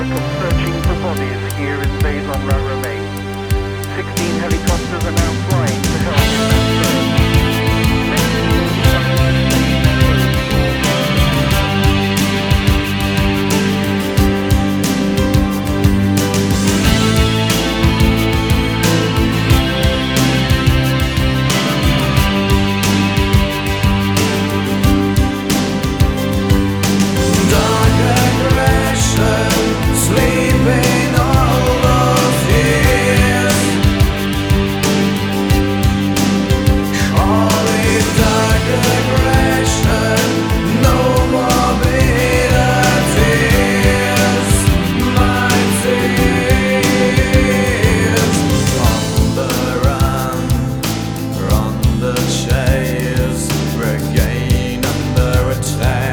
Americans searching for bodies here in Vaison-la-Romaine. 16 helicopters are now flying to help in that search. Many people trying to sleeping all those years, call it dark aggression, no more bitter tears, my tears. On the run, on the chase, regain under attack.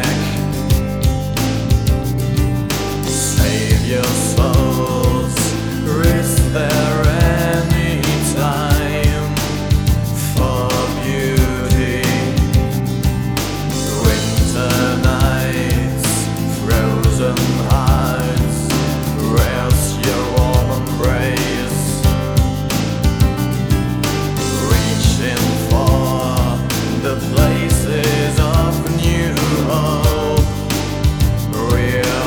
Your souls, is there any time for beauty? Winter nights, frozen hearts, rest your warm embrace, reaching for the places of new hope. We're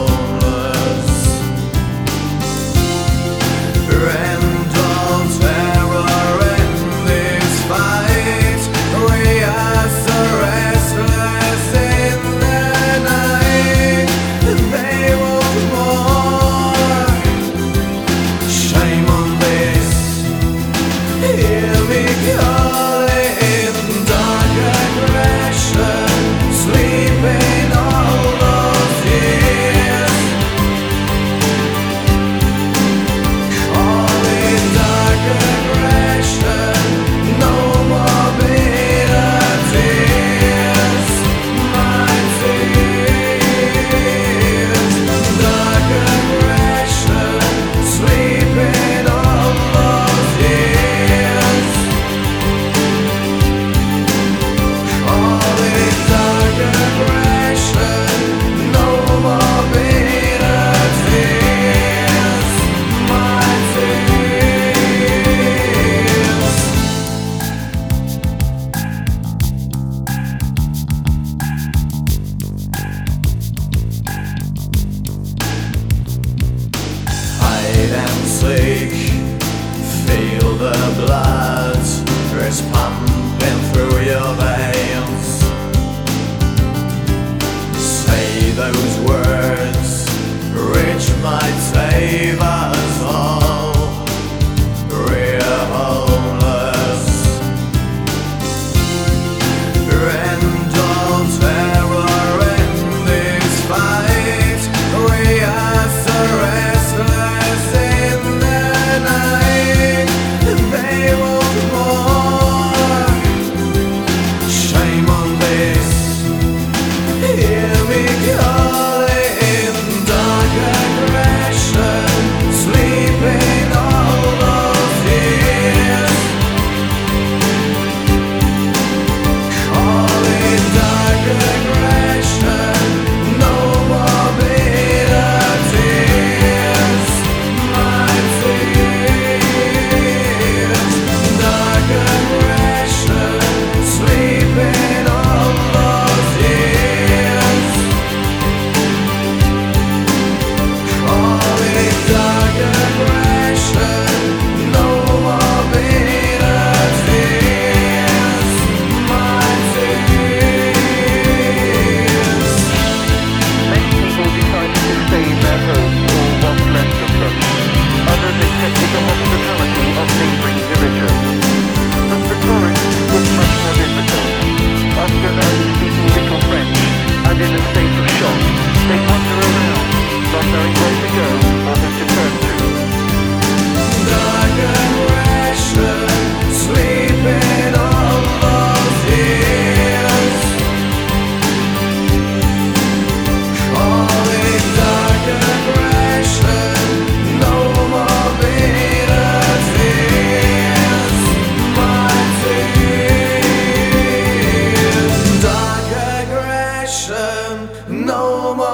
feel the blood is pumping through your veins. Say those words which might save us all. We're homeless. End all terror in this fight. We are so restless in the night. They want more. Shame on this. Here we call it dark aggression, sleeping all those years. Call it dark aggression, no more bitter tears, my tears. Dark aggression, sleeping all those years. Call it dark aggression, no more bitter tears, my tears. Many people decided to stay in their homes or what's left of them. Others accepted the hospitality of neighboring villages. But the tourists was much more difficult. After only speaking little French and in a state of shock, they wander around, not knowing where to go or who to turn to. Dark aggression, sleeping all those years. Call it dark aggression, no more bitter tears, my tears. Dark aggression, no more